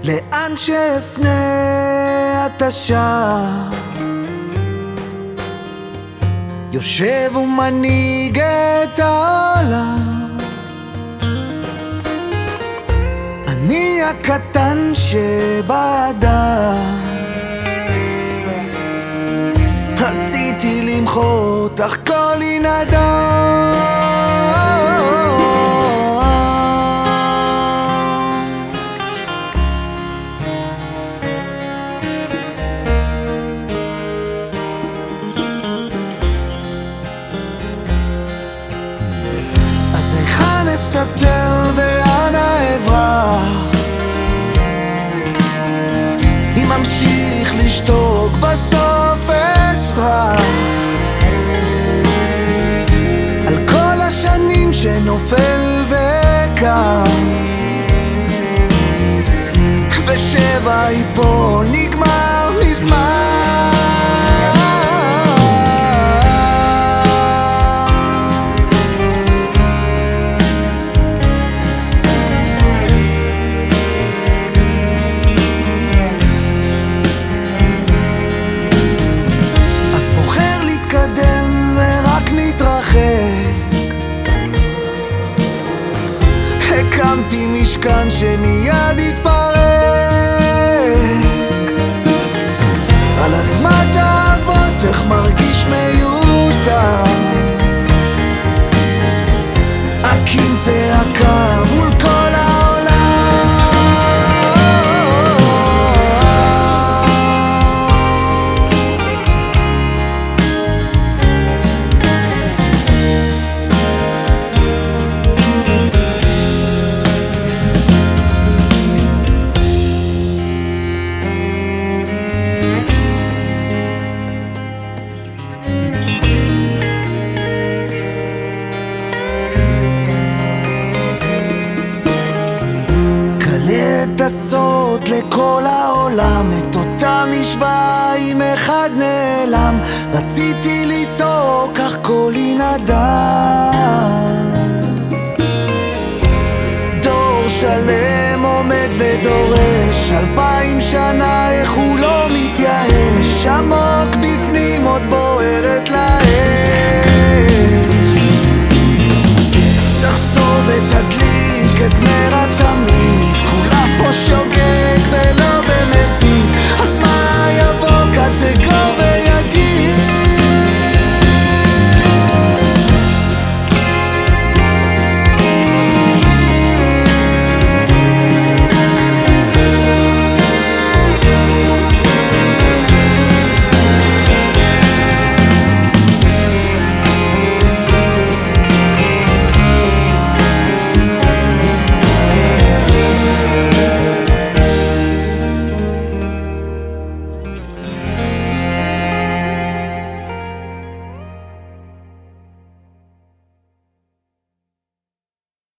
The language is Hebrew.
לאן שאפנה אתה שם, יושב ומנהיג את העולם. אני הקטן שבאדם, רציתי למחות אך קולי נדם. אז היכן אסתתר ואנה אברח, אם אמשיך לשתוק בסוף אצרח על כל השנים שנופל וקם, ושבע ייפול נגמר מזמן. ורק מתרחק, הקמתי משכן שמיד התפרק על אדמת האבות. איך מרגיש מיותר, אקים צעקה מול כל העולם. את הסוד לכל העולם, את אותה משוואה עם אחד נעלם. רציתי לצעוק אך קולי נדם. דור שלם עומד ודורש 2000 שנה, איך הוא לא מתייאש, עמוק בפנים עוד בוערת לה